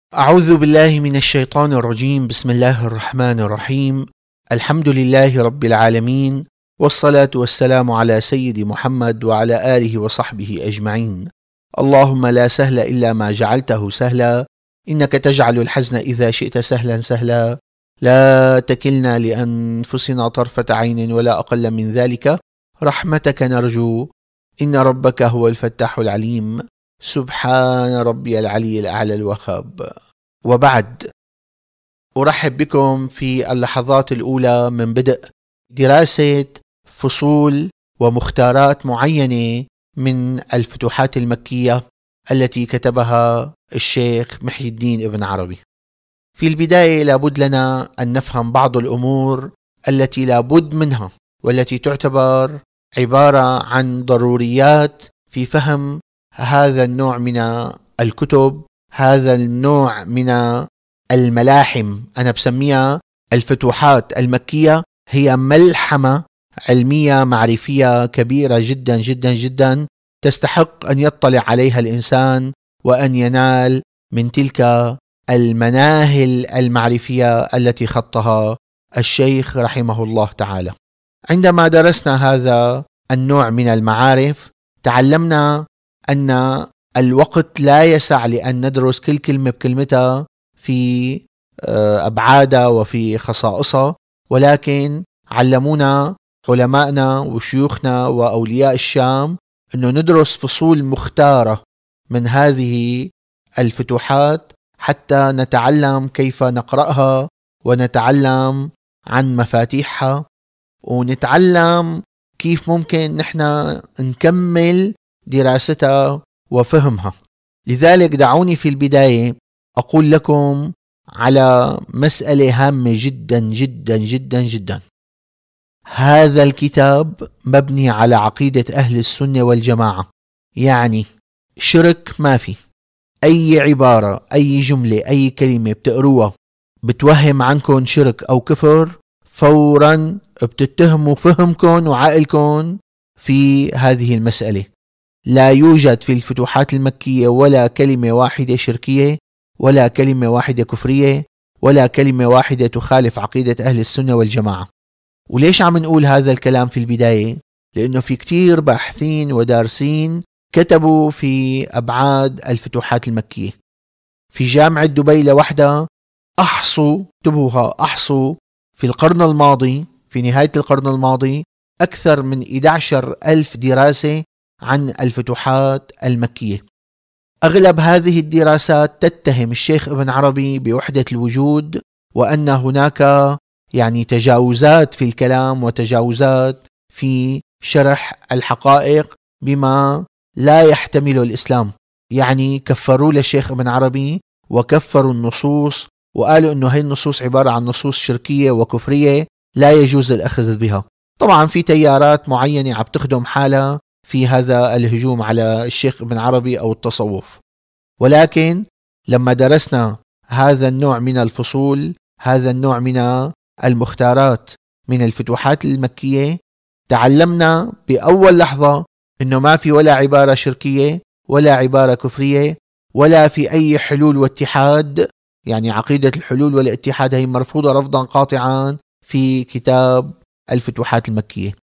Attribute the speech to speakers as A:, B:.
A: أعوذ بالله من الشيطان الرجيم. بسم الله الرحمن الرحيم. الحمد لله رب العالمين، والصلاة والسلام على سيد محمد وعلى آله وصحبه أجمعين. اللهم لا سهل إلا ما جعلته سهلا، إنك تجعل الحزن إذا شئت سهلا سهلا. لا تكلنا لأنفسنا طرفة عين ولا أقل من ذلك، رحمتك نرجو، إن ربك هو الفتاح العليم. سبحان ربي العلي الأعلى الوهاب. وبعد، أرحب بكم في اللحظات الأولى من بدء دراسة فصول ومختارات معينة من الفتوحات المكية التي كتبها الشيخ محي الدين ابن عربي. في البداية لابد لنا أن نفهم بعض الأمور التي لابد منها، والتي تعتبر عبارة عن ضروريات في فهم هذا النوع من الكتب، هذا النوع من الملاحم. أنا بسميها الفتوحات المكية، هي ملحمة علمية معرفية كبيرة جدا جدا جدا، تستحق أن يطلع عليها الإنسان وأن ينال من تلك المناهل المعرفية التي خطها الشيخ رحمه الله تعالى. عندما درسنا هذا النوع من المعارف تعلمنا أن الوقت لا يسع لأن ندرس كل كلمة بكلمتها في أبعادها وفي خصائصها، ولكن علمونا علماءنا وشيوخنا وأولياء الشام أنه ندرس فصول مختارة من هذه الفتوحات حتى نتعلم كيف نقرأها، ونتعلم عن مفاتيحها، ونتعلم كيف ممكن نحن نكمل دراستها وفهمها. لذلك دعوني في البداية أقول لكم على مسألة هامة جدا جدا جدا جدا. هذا الكتاب مبني على عقيدة أهل السنة والجماعة، يعني شرك ما في. أي عبارة، أي جملة، أي كلمة بتقروها بتوهم عنكم شرك أو كفر، فورا بتتهموا فهمكم وعقلكم في هذه المسألة. لا يوجد في الفتوحات المكية ولا كلمة واحدة شركية، ولا كلمة واحدة كفرية، ولا كلمة واحدة تخالف عقيدة أهل السنة والجماعة. وليش عم نقول هذا الكلام في البداية؟ لأنه في كتير باحثين ودارسين كتبوا في أبعاد الفتوحات المكية. في جامعة دبي لوحدها أحصوا في القرن الماضي، في نهاية القرن الماضي، أكثر من 11,000 دراسة عن الفتوحات المكية. أغلب هذه الدراسات تتهم الشيخ ابن عربي بوحدة الوجود، وأن هناك تجاوزات في الكلام وتجاوزات في شرح الحقائق بما لا يحتمله الإسلام. كفروا للشيخ ابن عربي وكفروا النصوص، وقالوا أنه هي النصوص عبارة عن نصوص شركية وكفرية لا يجوز الأخذ بها. طبعا في تيارات معينة عم تخدم حالها في هذا الهجوم على الشيخ ابن عربي أو التصوف. ولكن لما درسنا هذا النوع من الفصول، هذا النوع من المختارات من الفتوحات المكية، تعلمنا بأول لحظة أنه ما في ولا عبارة شركية ولا عبارة كفرية، ولا في أي حلول واتحاد. عقيدة الحلول والاتحاد هي مرفوضة رفضا قاطعا في كتاب الفتوحات المكية.